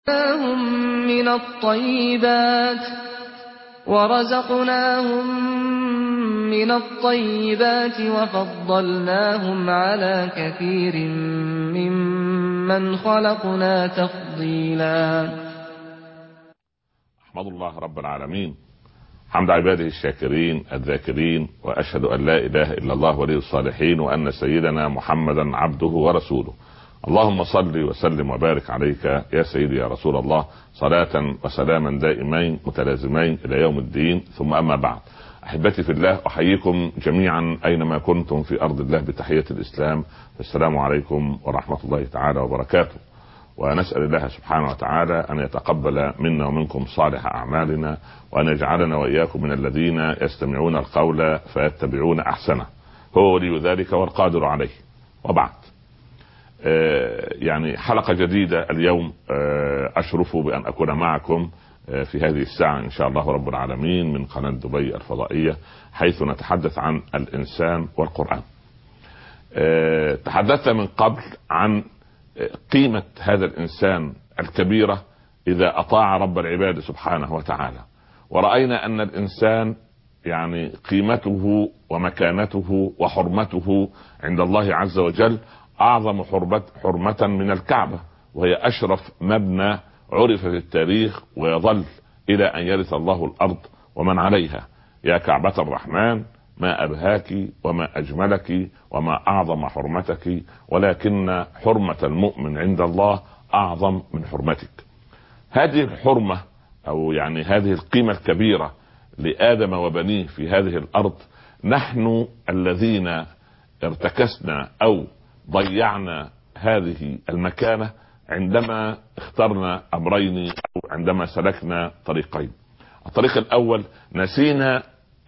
من الطيبات وفضلناهم على كثير ممن خلقنا تفضيلا. أحمد الله رب العالمين حمد عباده الشاكرين الذاكرين، وأشهد أن لا إله إلا الله ولي الصالحين، وأن سيدنا محمدا عبده ورسوله. اللهم صل وسلم وبارك عليك يا سيدي يا رسول الله، صلاة وسلاما دائمين متلازمين إلى يوم الدين. ثم أما بعد، أحبتي في الله، أحييكم جميعا أينما كنتم في أرض الله بتحية الإسلام. السلام عليكم ورحمة الله تعالى وبركاته. ونسأل الله سبحانه وتعالى أن يتقبل منا ومنكم صالح أعمالنا، وأن يجعلنا وإياكم من الذين يستمعون القول فيتبعون أحسنه، هو ولي ذلك والقادر عليه. وبعد، يعني حلقة جديدة اليوم، أشرف بأن أكون معكم في هذه الساعة إن شاء الله رب العالمين من قناة دبي الفضائية، حيث نتحدث عن الإنسان والقرآن. تحدثت من قبل عن قيمة هذا الإنسان الكبيرة إذا أطاع رب العباد سبحانه وتعالى، ورأينا أن الإنسان يعني قيمته ومكانته وحرمته عند الله عز وجل أعظم حرمة من الكعبة، وهي أشرف مبنى عرف في التاريخ ويظل إلى أن يرث الله الأرض ومن عليها. يا كعبة الرحمن ما أبهاك وما أجملك وما أعظم حرمتك، ولكن حرمة المؤمن عند الله أعظم من حرمتك. هذه الحرمة أو يعني هذه القيمة الكبيرة لآدم وبنيه في هذه الأرض، نحن الذين ارتكسنا أو ضيعنا هذه المكانة عندما اخترنا أمرين أو عندما سلكنا طريقين. الطريق الأول، نسينا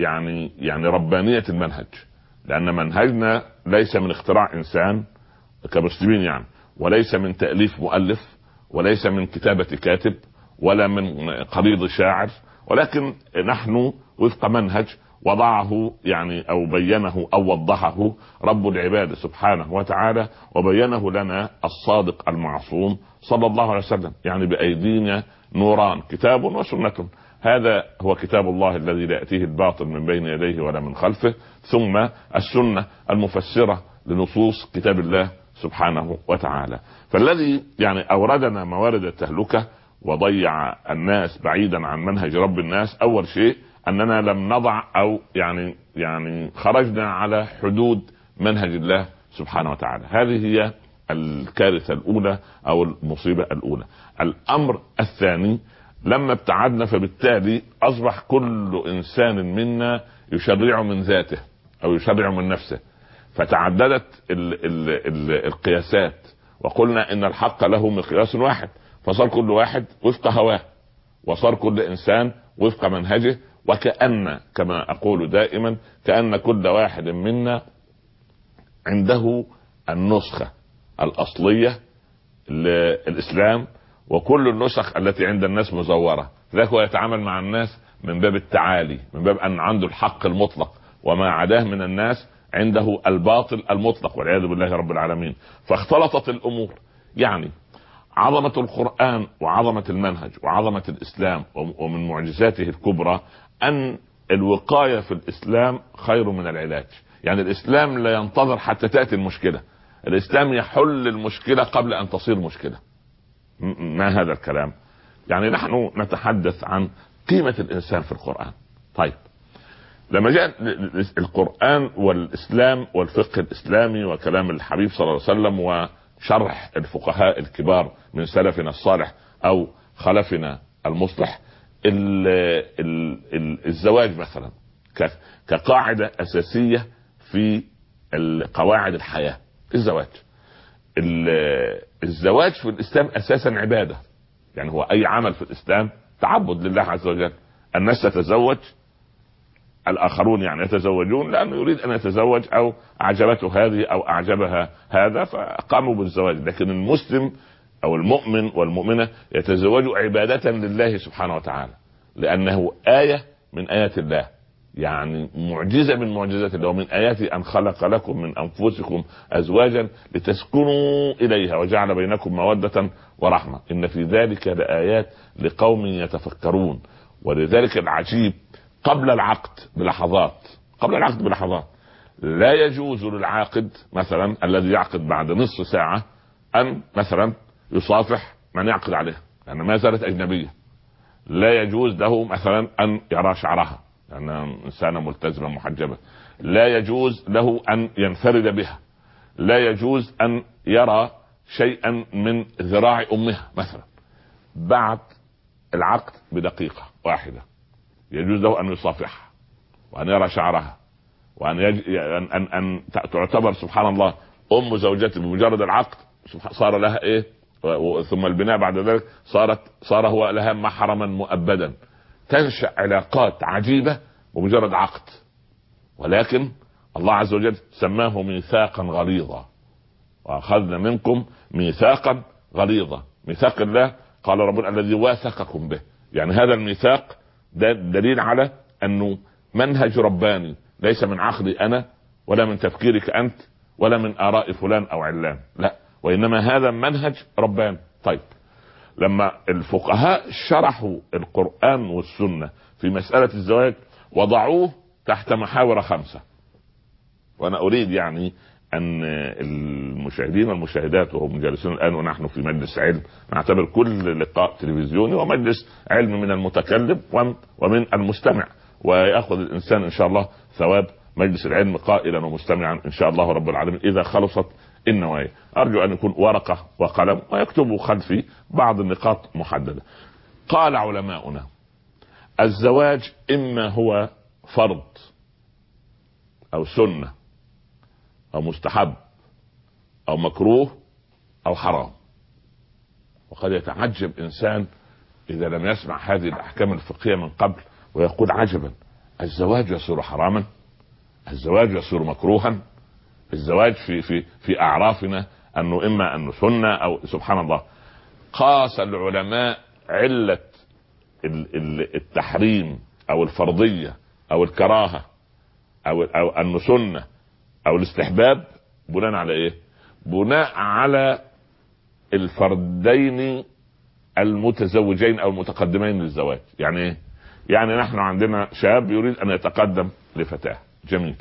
يعني ربانية المنهج، لأن منهجنا ليس من اختراع إنسان كمسلمين يعني، وليس من تأليف مؤلف، وليس من كتابة كاتب، ولا من قريض شاعر، ولكن نحن وفق منهج وضعه يعني أو بينه أو وضحه رب العباد سبحانه وتعالى، وبينه لنا الصادق المعصوم صلى الله عليه وسلم. يعني بأيدينا نوران، كتاب وسنة. هذا هو كتاب الله الذي لا يأتيه الباطل من بين يديه ولا من خلفه، ثم السنة المفسرة لنصوص كتاب الله سبحانه وتعالى. فالذي يعني أوردنا موارد التهلكة وضيع الناس بعيدا عن منهج رب الناس، أول شيء أننا لم نضع أو يعني خرجنا على حدود منهج الله سبحانه وتعالى. هذه هي الكارثة الأولى أو المصيبة الأولى. الأمر الثاني، لما ابتعدنا فبالتالي أصبح كل إنسان منا يشرع من ذاته أو يشرع من نفسه، فتعددت القياسات، وقلنا إن الحق له مقياس واحد، فصار كل واحد وفق هواه، وصار كل إنسان وفق منهجه. وكأن كما أقول دائما، كأن كل واحد منا عنده النسخة الأصلية للإسلام، وكل النسخ التي عند الناس مزورة. ذاك هو يتعامل مع الناس من باب التعالي، من باب أن عنده الحق المطلق، وما عداه من الناس عنده الباطل المطلق والعياذ بالله رب العالمين. فاختلطت الأمور. يعني عظمة القرآن وعظمة المنهج وعظمة الإسلام ومن معجزاته الكبرى أن الوقاية في الإسلام خير من العلاج. يعني الإسلام لا ينتظر حتى تأتي المشكلة، الإسلام يحل المشكلة قبل أن تصير مشكلة. ما هذا الكلام؟ يعني نحن نتحدث عن قيمة الإنسان في القرآن. طيب، لما جاء القرآن والإسلام والفقه الإسلامي وكلام الحبيب صلى الله عليه وسلم وشرح الفقهاء الكبار من سلفنا الصالح أو خلفنا المصلح، الزواج مثلا كقاعدة أساسية في قواعد الحياة. الزواج في الإسلام أساسا عبادة، يعني هو أي عمل في الإسلام تعبد لله عز وجل. الناس تتزوج، الآخرون يعني يتزوجون لأنه يريد أن يتزوج أو أعجبته هذه أو أعجبها هذا فقاموا بالزواج. لكن المسلم أو المؤمن والمؤمنة يتزوج عبادة لله سبحانه وتعالى، لأنه آية من آيات الله. يعني معجزة من معجزات الله. ومن آياته أن خلق لكم من أنفسكم أزواجا لتسكنوا إليها وجعل بينكم مودة ورحمة إن في ذلك لآيات لقوم يتفكرون. ولذلك العجيب قبل العقد بلحظات لا يجوز للعاقد مثلا الذي يعقد بعد نصف ساعة أن مثلا يصافح من يعقد عليه لأن ما زالت أجنبية. لا يجوز له مثلا أن يرى شعرها لأنها إنسانة ملتزمة محجبة. لا يجوز له أن ينفرد بها. لا يجوز أن يرى شيئا من ذراع أمها مثلا. بعد العقد بدقيقة واحدة يجوز له أن يصافحها وأن يرى شعرها وأن أن تعتبر سبحان الله أم زوجته بمجرد العقد صار لها إيه. ثم البناء بعد ذلك صار هو لها محرما مؤبدا. تنشأ علاقات عجيبة بمجرد عقد. ولكن الله عز وجل سماه ميثاقا غليظا وأخذنا منكم ميثاقا غليظا. ميثاق الله قال ربنا الذي واثقكم به. يعني هذا الميثاق ده دليل على أنه منهج رباني ليس من عقلي أنا ولا من تفكيرك أنت ولا من آراء فلان أو علان، لا، وإنما هذا منهج رباني. طيب لما الفقهاء شرحوا القرآن والسنة في مسألة الزواج وضعوه تحت محاور 5. وأنا أريد يعني أن المشاهدين والمشاهدات وهم جالسون الآن ونحن في مجلس علم نعتبر كل لقاء تلفزيوني ومجلس علم من المتكلم ومن المستمع، ويأخذ الإنسان إن شاء الله ثواب مجلس العلم قائلا ومستمعا إن شاء الله رب العالمين إذا خلصت النوايا. أرجو أن يكون ورقة وقلم ويكتبوا خلفي بعض النقاط محددة. قال علماؤنا الزواج إما هو فرض أو سنة أو مستحب أو مكروه أو حرام. وقد يتعجب إنسان إذا لم يسمع هذه الأحكام الفقهية من قبل ويقول عجبا، الزواج يصير حراما، الزواج يصير مكروها، الزواج في أعرافنا أنه إما أنه سنة أو سبحان الله. قاس العلماء علة التحريم أو الفرضية أو الكراهة أو أنه سنة أو الاستحباب بناء على إيه؟ بناء على الفردين المتزوجين أو المتقدمين للزواج. يعني إيه؟ يعني نحن عندنا شاب يريد أن يتقدم لفتاة، جميل.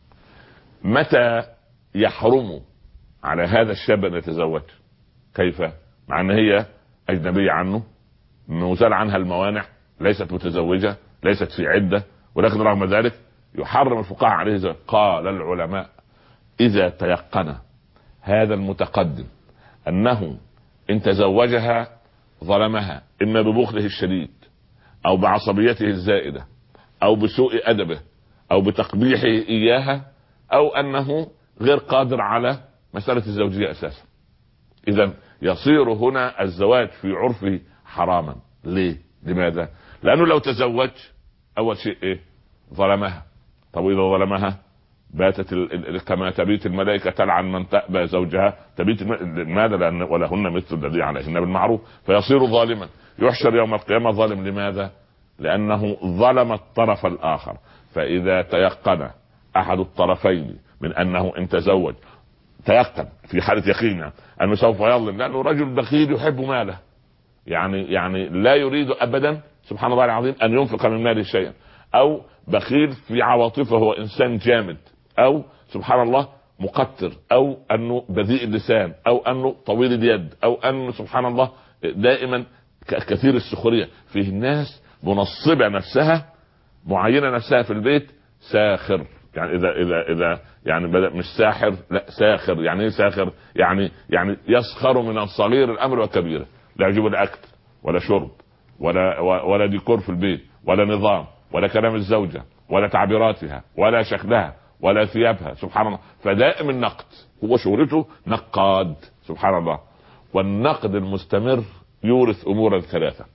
متى يحرم على هذا الشاب أن يتزوج؟ كيف؟ مع أن هي أجنبية عنه، مزال عنها الموانع، ليست متزوجة، ليست في عدة، ولكن رغم ذلك يحرم الفقهاء عليه الزواج. قال العلماء إذا تيقن هذا المتقدم أنه إن تزوجها ظلمها إما ببخله الشديد أو بعصبيته الزائدة أو بسوء أدبه أو بتقبيحه إياها أو أنه غير قادر على مسألة الزوجية أساسا، إذن يصير هنا الزواج في عرفه حراما. ليه؟ لماذا؟ لأنه لو تزوج أول شيء إيه؟ ظلمها. طب إذا ظلمها باتت كما تبيت الملائكة تلعن من تأبى زوجها، تبيت لماذا؟ لأن ولهن مثل الذي عليهن بالمعروف، فيصير ظالما، يحشر يوم القيامة ظالم. لماذا؟ لأنه ظلم الطرف الآخر. فإذا تيقن أحد الطرفين من أنه إن تزوج، تيقن في حالة يقين أنه سوف يظلم، لأنه رجل بخيل يحب ماله، يعني لا يريد أبدا سبحان الله العظيم أن ينفق من ماله شيئا، أو بخيل في عواطفه، هو إنسان جامد، أو سبحان الله مقتر، أو أنه بذيء اللسان، أو أنه طويل اليد، أو أنه سبحان الله دائما كثير السخرية. فيه ناس منصبة نفسها، معينة نفسها في البيت ساخر. يعني إذا يعني مش ساحر، لا ساخر. يعني ايه ساخر؟ يعني يسخر من الصغير الأمر والكبير، لا يجيب الأكل ولا شرب ولا ديكور في البيت ولا نظام ولا كلام الزوجة ولا تعبيراتها ولا شكلها ولا ثيابها، سبحان الله. فدائم النقد، هو شغلته نقاد، سبحان الله. والنقد المستمر يورث أمورا 3.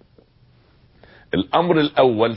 الأمر الأول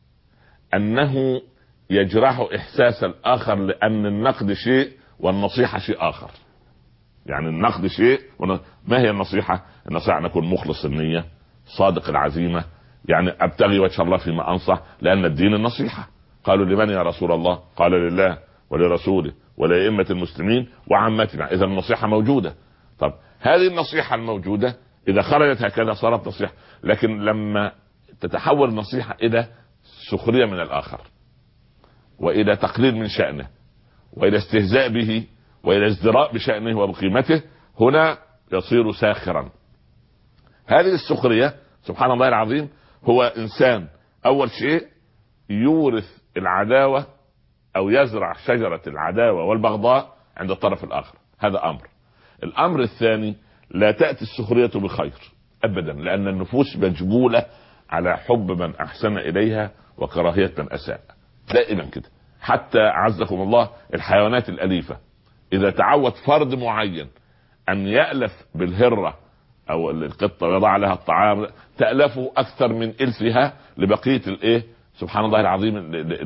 أنه يجرح إحساس الآخر، لأن النقد شيء والنصيحة شيء آخر. يعني النقد شيء ما هي النصيحة؟ النصيحة أن أكون مخلص النية، صادق العزيمة، يعني أبتغي وجه الله فيما أنصح، لأن الدين النصيحة. قالوا لمن يا رسول الله؟ قال لله ولرسوله ولأئمة المسلمين وعامتنا. إذا النصيحة موجودة. طب هذه النصيحة الموجودة إذا خرجت هكذا صارت نصيحة، لكن لما تتحول نصيحة إلى سخرية من الآخر، وإلى تقليل من شأنه، وإلى استهزاء به، وإلى ازدراء بشأنه وبقيمته، هنا يصير ساخرا. هذه السخرية سبحان الله العظيم هو إنسان أول شيء يورث العداوة أو يزرع شجرة العداوة والبغضاء عند الطرف الآخر. هذا أمر. الأمر الثاني، لا تأتي السخرية بخير أبدا، لأن النفوس مجبولة على حب من أحسن إليها وكراهية من أساء، دائما كده. حتى عزكم الله الحيوانات الأليفة إذا تعود فرد معين أن يألف بالهرة أو القطة ويضع لها الطعام، تألفه أكثر من إلفها لبقية الإيه سبحان الله العظيم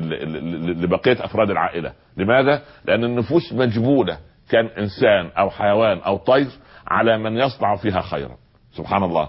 لبقية أفراد العائلة. لماذا؟ لأن النفوس مجبولة كان إنسان أو حيوان أو طير على من يصنع فيها خيرا سبحان الله.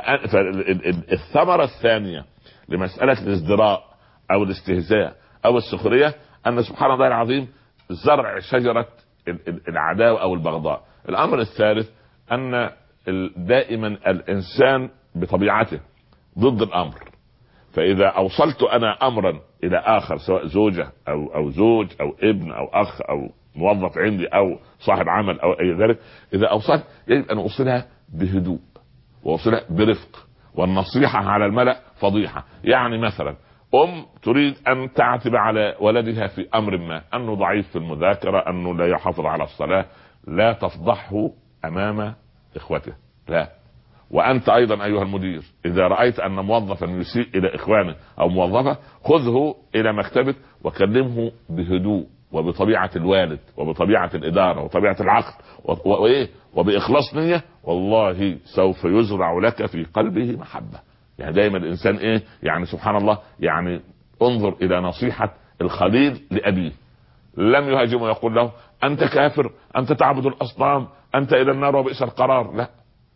فالثمرة الثانية لمسألة الازدراء أو الاستهزاء أو السخرية أن سبحان الله العظيم زرع شجرة العداوة أو البغضاء. الأمر الثالث أن دائما الإنسان بطبيعته ضد الأمر، فإذا أوصلت أنا أمرا إلى آخر سواء زوجة أو زوج أو ابن أو أخ أو موظف عندي أو صاحب عمل أو أي ذلك، إذا أوصلت يجب أن أوصلها بهدوء وأوصلها برفق. والنصيحة على الملأ فضيحة. يعني مثلا تريد أن تعتب على ولدها في أمر ما، أنه ضعيف في المذاكرة، أنه لا يحافظ على الصلاة، لا تفضحه أمام إخوته، لا. وأنت أيضا أيها المدير إذا رأيت أن موظفا يسيء إلى إخوانه أو موظفة، خذه إلى مكتبك وكلمه بهدوء وبطبيعة الوالد وبطبيعة الإدارة وطبيعة العقل وبإخلاص نية، والله سوف يزرع لك في قلبه محبة. يعني دايما الإنسان يعني سبحان الله، يعني انظر إلى نصيحة الخليل لأبيه، لم يهاجمه ويقول له أنت كافر، أنت تعبد الأصنام، أنت إلى النار وبئس القرار. لا،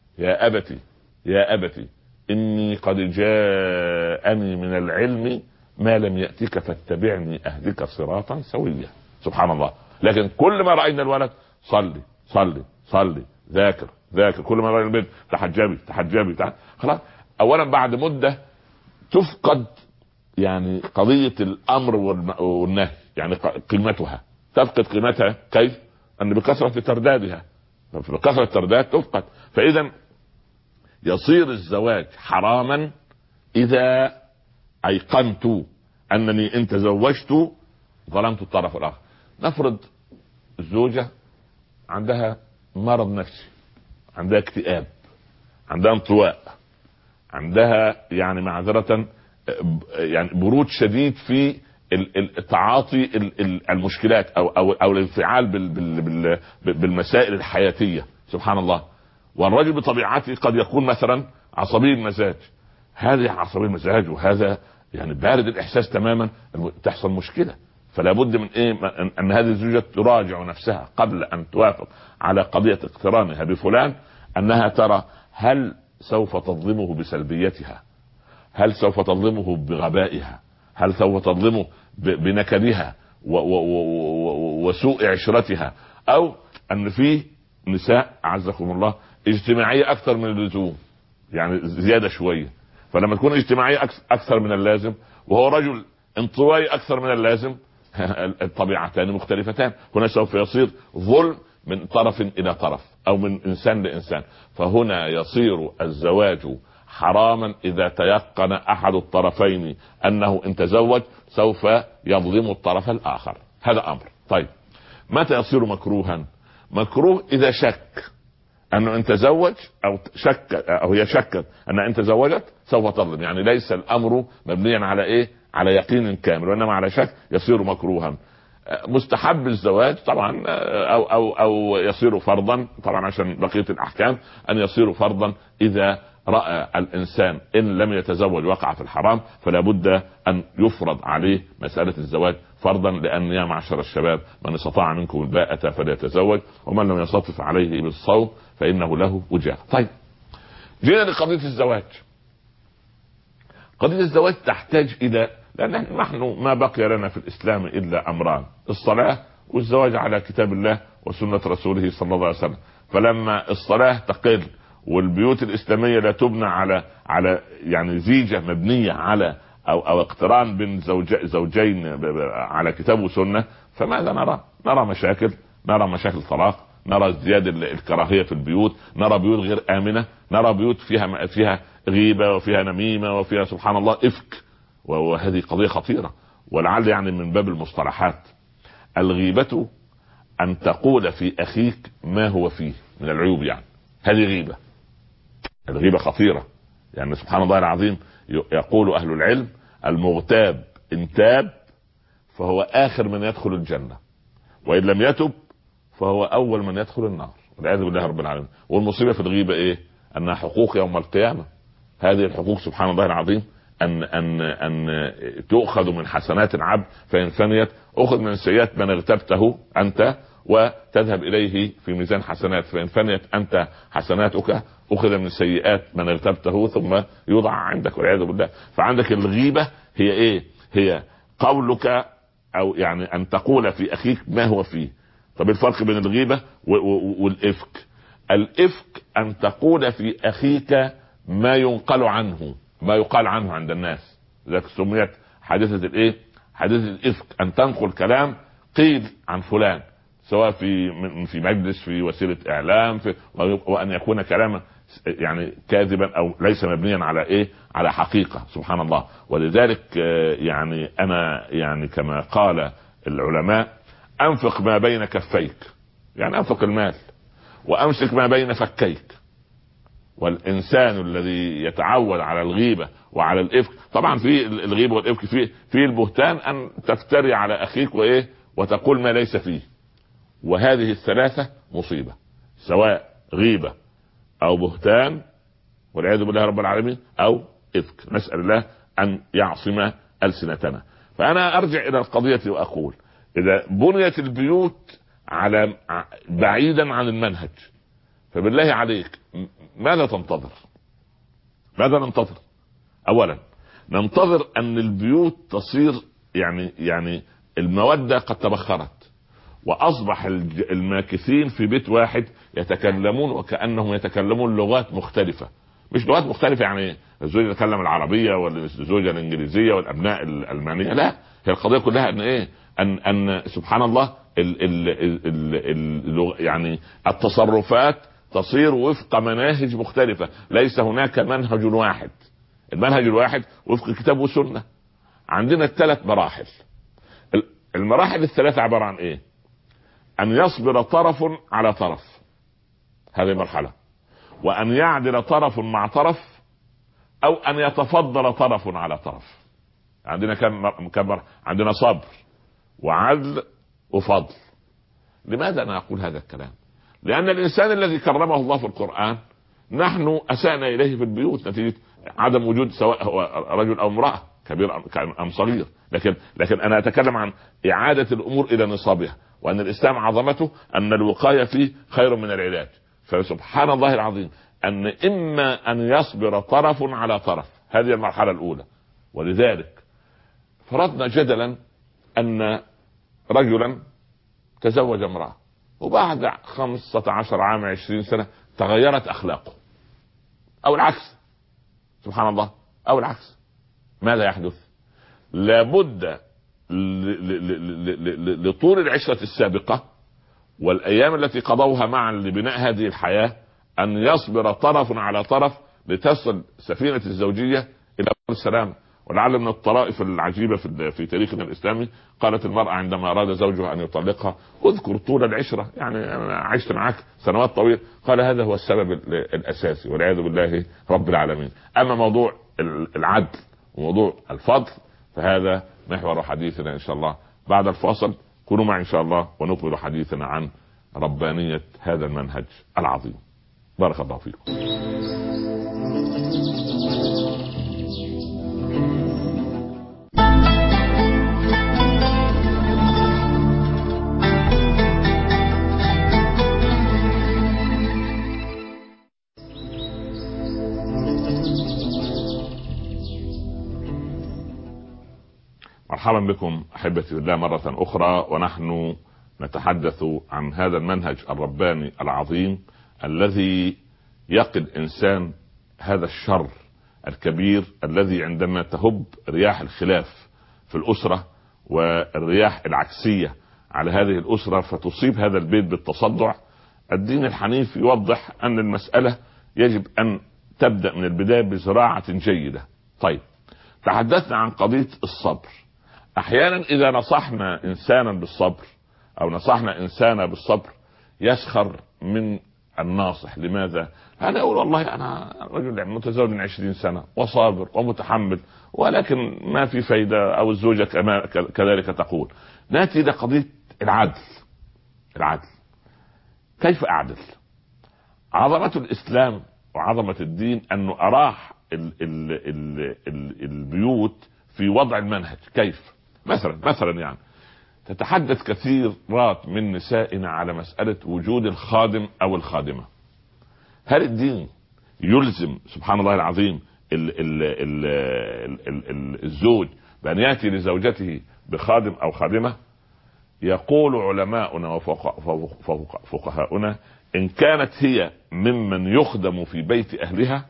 يا أبتي إني قد جاءني من العلم ما لم يأتك فاتبعني أهدك صراطا سويا. سبحان الله. لكن كل ما رأينا الولد صلي صلي صلي، ذاكر ذاكر، كل ما رأينا البنت تحجبي خلاص. أولا بعد مدة تفقد يعني قضية الأمر والنهي، يعني قيمتها تفقد قيمتها. كيف؟ أن بكثرة تردادها، بكثرة الترداد تفقد. فإذا يصير الزواج حراما إذا أيقنت أنني إن تزوجت ظلمت الطرف الآخر. نفرض الزوجة عندها مرض نفسي، عندها اكتئاب، عندها انطواء، عندها يعني معذرة يعني برود شديد في تعاطي المشكلات أو الانفعال بالمسائل الحياتية سبحان الله. والرجل بطبيعته قد يكون مثلا عصبي المزاج، هذه عصبي المزاج وهذا يعني بارد الإحساس تماما، تحصل مشكلة. فلا بد من أن هذه الزوجة تراجع نفسها قبل أن توافق على قضية اقترانها بفلان، أنها ترى هل سوف تظلمه بسلبيتها، هل سوف تظلمه بغبائها، هل سوف تظلمه بنكدها وسوء عشرتها، أو أن فيه نساء عزكم الله اجتماعية أكثر من اللزوم، يعني زيادة شوية. فلما تكون اجتماعية أكثر من اللازم وهو رجل انطوائي أكثر من اللازم، الطبيعتان مختلفتان، هنا سوف يصير ظلم من طرف إلى طرف أو من إنسان لإنسان. فهنا يصير الزواج حراما إذا تيقن أحد الطرفين أنه إن تزوج سوف يظلم الطرف الآخر. هذا أمر. طيب متى يصير مكروها؟ مكروه إذا شك أنه إن تزوج أو هي شكت أن إن تزوجت سوف تظلم، يعني ليس الأمر مبنيا على على يقين كامل، وإنما على شك، يصير مكروها. مستحب الزواج طبعا أو يصير فرضا طبعا عشان بقية الأحكام، أن يصير فرضا إذا رأى الإنسان إن لم يتزوج وقع في الحرام، فلا بد أن يفرض عليه مسألة الزواج فرضا، لأن يا معشر الشباب من استطاع منكم الباءة فليتزوج ومن لم يستطع عليه بالصوم فإنه له وجاء. طيب جينا لقضية الزواج. قضية الزواج تحتاج إلى لأن نحن ما بقي لنا في الإسلام إلا أمران: الصلاة والزواج على كتاب الله وسنة رسوله صلى الله عليه وسلم. فلما الصلاة تقل والبيوت الإسلامية لا تبنى على يعني زيجة مبنية على أو اقتران بين زوجين على كتاب وسنة، فماذا نرى؟ نرى مشاكل طلاق، نرى ازدياد الكراهية في البيوت، نرى بيوت غير آمنة، نرى بيوت فيها غيبة وفيها نميمة وفيها سبحان الله إفك. وهذه قضية خطيرة. ولعل يعني من باب المصطلحات، الغيبة أن تقول في أخيك ما هو فيه من العيوب، يعني هذه غيبة. الغيبة خطيرة، يعني سبحان الله العظيم يقول أهل العلم: المغتاب إن تاب فهو آخر من يدخل الجنة، وإن لم يتب فهو أول من يدخل النار، والعياذ بالله رب العالمين. والمصيبة في الغيبة إيه؟ أنها حقوق يوم القيامة. هذه الحقوق سبحان الله العظيم أن تؤخذ من حسنات العبد فإن فنيت أخذ من سيئات من اغتبته أنت وتذهب إليه في ميزان حسنات، فإن فنيت أنت حسناتك أخذ من سيئات من اغتبته ثم يوضع عندك، والعياذ بالله. فعندك الغيبة هي إيه؟ هي قولك أو يعني أن تقول في أخيك ما هو فيه. طب الفرق بين الغيبة والإفك؟ الإفك أن تقول في أخيك ما ينقل عنه، ما يقال عنه عند الناس، ذلك سميت حادثة الإيه؟ حادثة الإفك، أن تنقل كلام قيل عن فلان، سواء في مجلس، في وسيلة إعلام، وأن يكون كلاما يعني كاذبا أو ليس مبنيا على إيه؟ على حقيقة، سبحان الله. ولذلك يعني أنا يعني كما قال العلماء: أنفق ما بين كفيك، يعني أنفق المال، وأمسك ما بين فكيك. والإنسان الذي يتعود على الغيبة وعلى الإفك، طبعا في الغيبة والإفك في البهتان أن تفتري على أخيك وإيه وتقول ما ليس فيه، وهذه الثلاثة مصيبة، سواء غيبة أو بهتان والعياذ بالله رب العالمين أو إفك. نسأل الله أن يعصم ألسنتنا. فأنا أرجع إلى القضية وأقول: إذا بنيت البيوت على بعيدا عن المنهج، فبالله عليك ماذا تنتظر؟ ماذا ننتظر؟ أولا ننتظر أن البيوت تصير يعني المودة قد تبخرت، وأصبح الماكثين في بيت واحد يتكلمون وكأنهم يتكلمون لغات مختلفة. مش لغات مختلفة يعني الزوج يتكلم العربية والزوجة الإنجليزية والأبناء الألمانية، لا، هي القضية كلها أن إيه؟ أن سبحان الله يعني التصرفات تصير وفق مناهج مختلفة، ليس هناك منهج واحد. المنهج الواحد وفق كتاب وسنة. عندنا الثلاث مراحل. المراحل الثلاثة عبارة عن ايه؟ ان يصبر طرف على طرف، هذه مرحلة، وان يعدل طرف مع طرف، او ان يتفضل طرف على طرف. عندنا كم عندنا صبر وعدل وفضل. لماذا انا اقول هذا الكلام؟ لان الانسان الذي كرمه الله في القرآن نحن اسأنا اليه في البيوت نتيجة عدم وجود سواء هو رجل او امرأة، كبير ام صغير. لكن انا اتكلم عن اعادة الامور الى نصابها، وان الاسلام عظمته ان الوقاية فيه خير من العلاج. فسبحان الله العظيم ان اما ان يصبر طرف على طرف، هذه المرحلة الاولى. ولذلك فرضنا جدلا ان رجلا تزوج امرأة، وبعد 15 عام 20 سنة تغيرت اخلاقه، او العكس، سبحان الله، او العكس. ماذا يحدث؟ لابد لطول العشرة السابقة والايام التي قضوها معا لبناء هذه الحياة ان يصبر طرف على طرف لتصل سفينة الزوجية الى السلام. ولعل من الطرائف العجيبة في تاريخنا الاسلامي، قالت المرأة عندما اراد زوجها ان يطلقها: اذكر طول العشرة، يعني انا عشت معك سنوات طويلة. قال: هذا هو السبب الاساسي، والعياذ بالله رب العالمين. اما موضوع العدل وموضوع الفضل فهذا محور حديثنا ان شاء الله بعد الفاصل. كونوا معي ان شاء الله ونكمل حديثنا عن ربانية هذا المنهج العظيم. بارك الله فيكم. مرحبا بكم احبتي الله مرة اخرى، ونحن نتحدث عن هذا المنهج الرباني العظيم الذي يقي الانسان هذا الشر الكبير الذي عندما تهب رياح الخلاف في الاسرة والرياح العكسية على هذه الاسرة فتصيب هذا البيت بالتصدع. الدين الحنيف يوضح ان المسألة يجب ان تبدأ من البداية بزراعة جيدة. طيب، تحدثنا عن قضية الصبر. احيانا اذا نصحنا انسانا بالصبر او نصحنا انسانا بالصبر يسخر من الناصح. لماذا؟ انا اقول والله انا رجل متزوج من 20 سنة وصابر ومتحمل، ولكن ما في فايدة، او الزوجة كذلك تقول. ناتي الى قضية العدل. كيف اعدل؟ عظمة الاسلام وعظمة الدين انه اراح البيوت في وضع المنهج. كيف؟ مثلا يعني تتحدث كثيرات من نسائنا على مسألة وجود الخادم او الخادمة. هل الدين يلزم سبحان الله العظيم الزوج بأن يأتي لزوجته بخادم او خادمة؟ يقول علماؤنا وفقهاؤنا ان كانت هي ممن يخدم في بيت اهلها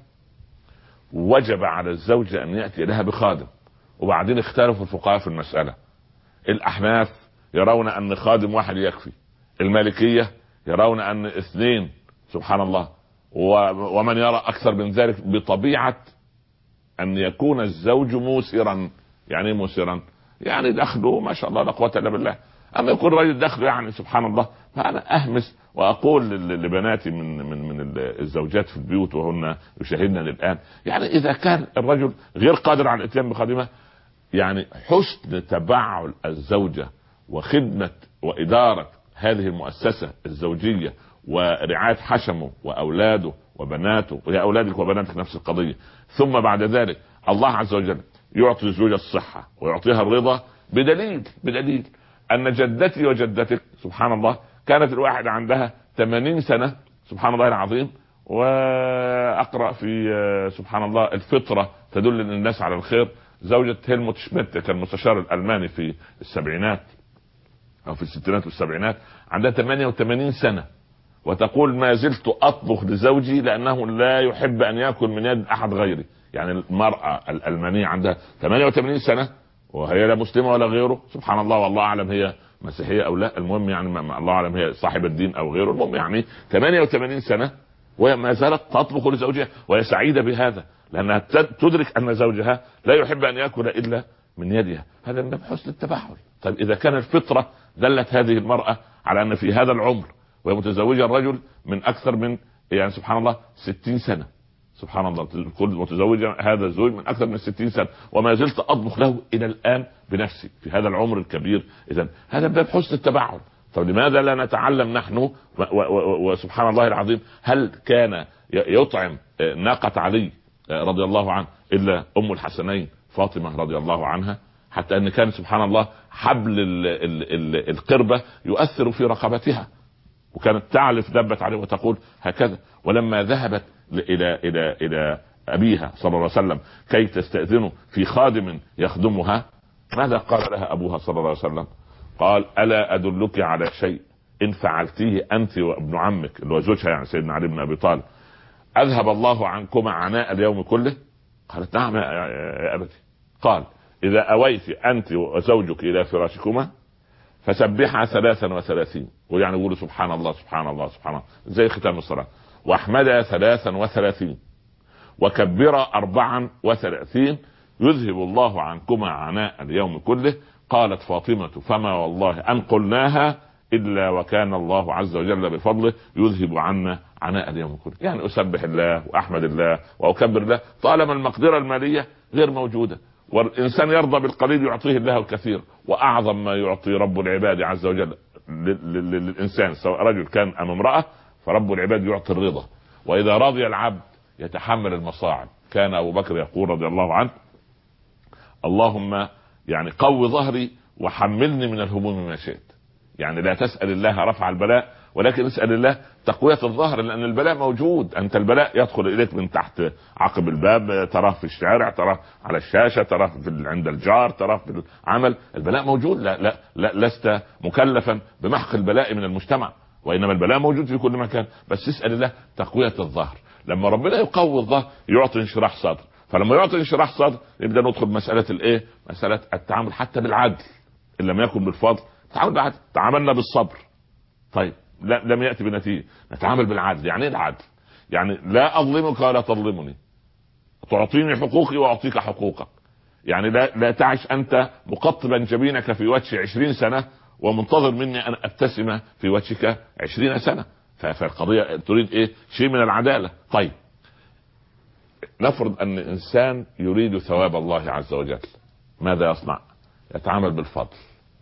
وجب على الزوجة ان يأتي لها بخادم. وبعدين اختلفوا الفقهاء في المسألة. الاحناف يرون ان خادم واحد يكفي، المالكية يرون ان 2 سبحان الله، ومن يرى اكثر من ذلك بطبيعة ان يكون الزوج موسرا. يعني موسرا يعني دخله ما شاء الله لا قوة الا بالله. اما يكون رجل دخله يعني سبحان الله. فانا اهمس واقول لبناتي من الزوجات في البيوت وهن يشاهدنا الان، يعني اذا كان الرجل غير قادر على الاتيان بخادمة، يعني حسن تبعل الزوجة وخدمة وإدارة هذه المؤسسة الزوجية ورعاية حشمه وأولاده وبناته، وهي أولادك وبناتك نفس القضية. ثم بعد ذلك الله عز وجل يعطي الزوجة الصحة ويعطيها الرضا، بدليل أن جدتي وجدتك سبحان الله كانت الواحدة عندها 80 سنة سبحان الله العظيم، وأقرأ في سبحان الله الفطرة تدل الناس على الخير. زوجة هيلموت شميت كان المستشار الألماني في السبعينات أو في الستينات والسبعينات، عندها 88 سنة، وتقول ما زلت أطبخ لزوجي لأنه لا يحب أن يأكل من يد أحد غيري. يعني المرأة الألمانية عندها 88 سنة وهي لا مسلمة ولا غيره سبحان الله، والله أعلم هي مسيحية أو لا، المهم يعني الله أعلم هي صاحب الدين أو غيره، المهم يعني 88 سنة وما زالت تطبخ لزوجها، وهي سعيدة بهذا لأنها تدرك أن زوجها لا يحب أن يأكل إلا من يدها. هذا من حسن التبعل. طيب إذا كان الفطرة دلت هذه المرأة على أن في هذا العمر وهي متزوجة الرجل من أكثر من يعني سبحان الله 60 سنة سبحان الله، كل متزوجة هذا الزوج من أكثر من 60 سنة وما زلت أطبخ له إلى الآن بنفسي في هذا العمر الكبير، إذن هذا باب حسن التبعل. طب لماذا لا نتعلم نحن وسبحان الله العظيم؟ هل كان يطعم ناقة علي رضي الله عنه إلا أم الحسنين فاطمة رضي الله عنها، حتى أن كان سبحان الله حبل القربة يؤثر في رقبتها، وكانت تعلف دبت عليه وتقول هكذا. ولما ذهبت إلى أبيها صلى الله عليه وسلم كي تستأذنه في خادم يخدمها، ماذا قال لها أبوها صلى الله عليه وسلم؟ قال ألا أدلك على شيء إن فعلتيه أنت وابن عمك اللي هو زوجها يعني سيدنا علي بن أبي طالب أذهب الله عنكما عناء اليوم كله؟ قالت نعم يا أبتي. قال إذا أويت أنت وزوجك إلى فراشكما فسبحها 33، ويعني يقولوا سبحان الله سبحان الله سبحان الله زي ختام الصلاة، واحمدها 33، وكبر 34، يذهب الله عنكما عناء اليوم كله. قالت فاطمة فما والله أن قلناها إلا وكان الله عز وجل بفضله يذهب عنا عناء اليوم كله. يعني أسبح الله وأحمد الله وأكبر الله طالما المقدرة المالية غير موجودة، والإنسان يرضى بالقليل يعطيه الله الكثير. وأعظم ما يعطي رب العباد عز وجل للإنسان سواء رجل كان أم امرأة، فرب العباد يعطي الرضا، وإذا رضي العبد يتحمل المصاعب. كان أبو بكر يقول رضي الله عنه اللهم يعني قو ظهري وحملني من الهموم ما شئت. يعني لا تسأل الله رفع البلاء ولكن اسأل الله تقوية الظهر، لأن البلاء موجود. أنت البلاء يدخل إليك من تحت عقب الباب، تراه في الشارع، تراه على الشاشة، تراه عند الجار، تراه في العمل. البلاء موجود. لا لست مكلفا بمحق البلاء من المجتمع، وإنما البلاء موجود في كل مكان. بس اسأل الله تقوية الظهر. لما ربنا يقوي الظهر يعطي انشراح صدر، فلما يعطي انشراح صدر نبدأ ندخل مسألة الايه، مسألة التعامل حتى بالعدل. إن لم يكن بالفضل تعامل بالعدل. تعاملنا بالصبر، طيب لم يأتي بنتيجة، نتعامل بالعدل. يعني ايه العدل؟ يعني لا أظلمك ولا تظلمني، تعطيني حقوقي وأعطيك حقوقك. يعني لا تعش أنت مقطبا جبينك في وجهي 20 سنة ومنتظر مني أن أبتسم في وجهك 20 سنة. فالقضية تريد ايه؟ شيء من العدالة. طيب نفرض أن إنسان يريد ثواب الله عز وجل، ماذا يصنع؟ يتعامل بالفضل.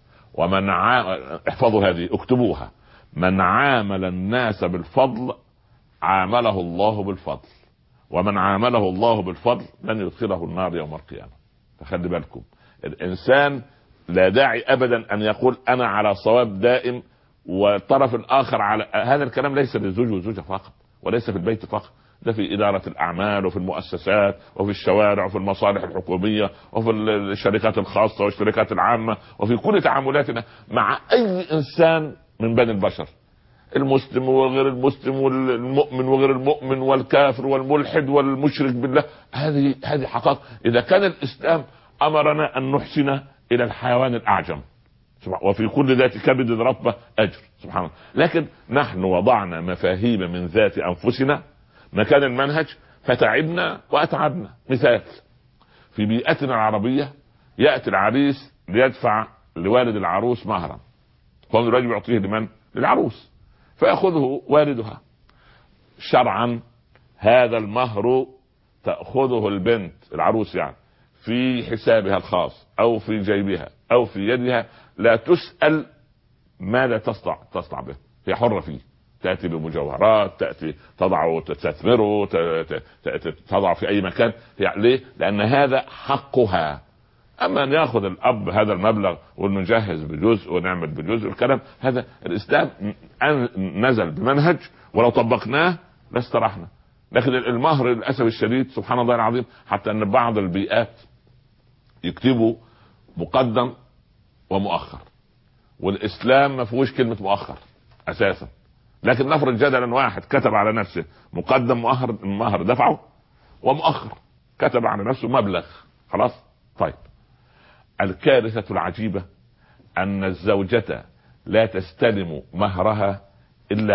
احفظوا هذه، اكتبوها: من عامل الناس بالفضل عامله الله بالفضل، ومن عامله الله بالفضل لن يدخله النار يوم القيامة. فخلي بالكم، الإنسان لا داعي أبدا أن يقول أنا على صواب دائم والطرف الآخر على. هذا الكلام ليس للزوج والزوجة فقط، وليس في البيت فقط، ده في إدارة الأعمال وفي المؤسسات وفي الشوارع وفي المصالح الحكومية وفي الشركات الخاصة والشركات العامة، وفي كل تعاملاتنا مع أي إنسان من بني البشر، المسلم وغير المسلم والمؤمن وغير المؤمن والكافر والملحد والمشرك بالله. هذه حقائق. إذا كان الإسلام أمرنا أن نحسن إلى الحيوان الأعجم، وفي كل ذات كبد رطبة أجر، سبحان الله. لكن نحن وضعنا مفاهيم من ذات أنفسنا مكان المنهج فتعبنا وأتعبنا. مثال: في بيئتنا العربية يأتي العريس ليدفع لوالد العروس مهرا، فهم الرجل يعطيه لمن؟ للعروس، فيأخذه والدها. شرعا هذا المهر تأخذه البنت العروس يعني في حسابها الخاص أو في جيبها أو في يدها، لا تسأل ماذا تصنع به، هي حرة فيه. تأتي بمجوهرات، تأتي تضع تستثمره، تضع في أي مكان. ليه؟ لأن هذا حقها. أما أن يأخذ الأب هذا المبلغ ونجهز بجزء ونعمل بجزء، الكلام هذا الإسلام نزل بمنهج ولو طبقناه لاسترحنا. لكن المهر للأسف الشديد سبحان الله العظيم، حتى أن بعض البيئات يكتبوا مقدم ومؤخر، والإسلام ما فيهوش كلمة مؤخر أساسا. لكن نفرض جدلا واحد كتب على نفسه مقدم مؤخر، المهر دفعه، ومؤخر كتب على نفسه مبلغ، خلاص. طيب الكارثة العجيبة أن الزوجة لا تستلم مهرها إلا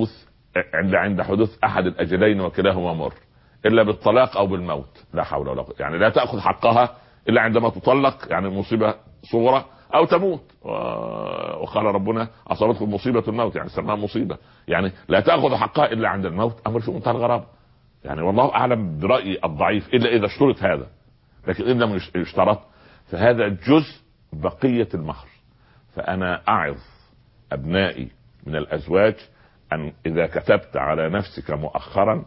عند حدوث أحد الأجلين وكلاهما مر، إلا بالطلاق أو بالموت. لا حول ولا قوة. يعني لا تأخذ حقها إلا عندما تطلق، يعني مصيبة صغرى، أو تموت. وقال ربنا أصابتكم مصيبة الموت، يعني سماها مصيبة. يعني لا تأخذ حقها إلا عند الموت، أمر في منتهى الغرابة. يعني والله أعلم برأيي الضعيف، إلا إذا اشترط هذا، لكن إن لم يشترط فهذا جزء بقية المهر. فأنا أعظ أبنائي من الأزواج أن إذا كتبت على نفسك مؤخرا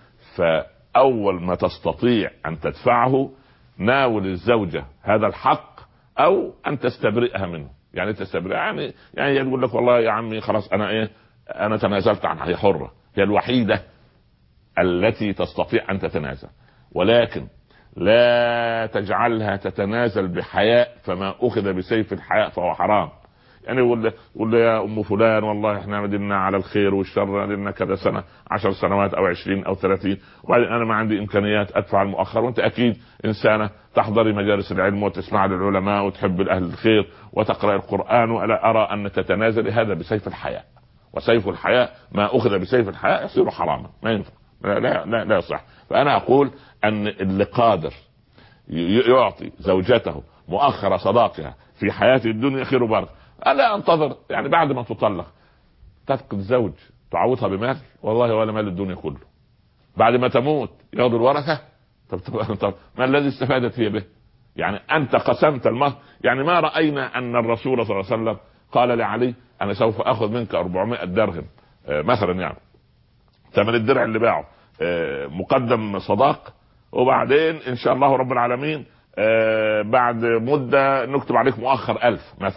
فأول ما تستطيع أن تدفعه ناول الزوجة هذا الحق، أو أن تستبرئها منه. يعني تستبرئها يعني يقول لك والله يا عمي خلاص أنا تنازلت عنها، هي حرة، هي الوحيدة التي تستطيع أن تتنازل. ولكن لا تجعلها تتنازل بحياء، فما أخذ بسيف الحياء فهو حرام. يعني يقول له يا أم فلان والله احنا مديننا على الخير والشر، مديننا كذا سنة، 10 سنوات أو 20 أو 30، وبعدين أنا ما عندي إمكانيات أدفع المؤخر، وأنت أكيد إنسانة تحضري مجالس العلم وتسمع للعلماء وتحب الأهل الخير وتقرأ القرآن، وألا أرى أن تتنازل هذا بسيف الحياء. وسيف الحياء ما أخذ بسيف الحياء يصير حراما، ما ينفع، لا يصح. فأنا أقول أن اللي قادر يعطي زوجته مؤخر صداقها في حياة الدنيا خير وبركة. ألا أنتظر يعني بعد ما تطلق تفقد زوج تعوضها بمال، والله ولا مال الدنيا كله. بعد ما تموت ياخذوا الورثة. طب ما الذي استفادت هي به؟ يعني أنت قسمت المهر. يعني ما رأينا أن الرسول صلى الله عليه وسلم قال لعلي أنا سوف أخذ منك 400 درهم مثلا، يعني ثمن الدرع اللي باعه مقدم صداق، وبعدين إن شاء الله رب العالمين بعد مدة نكتب عليك مؤخر 1000 مثلا.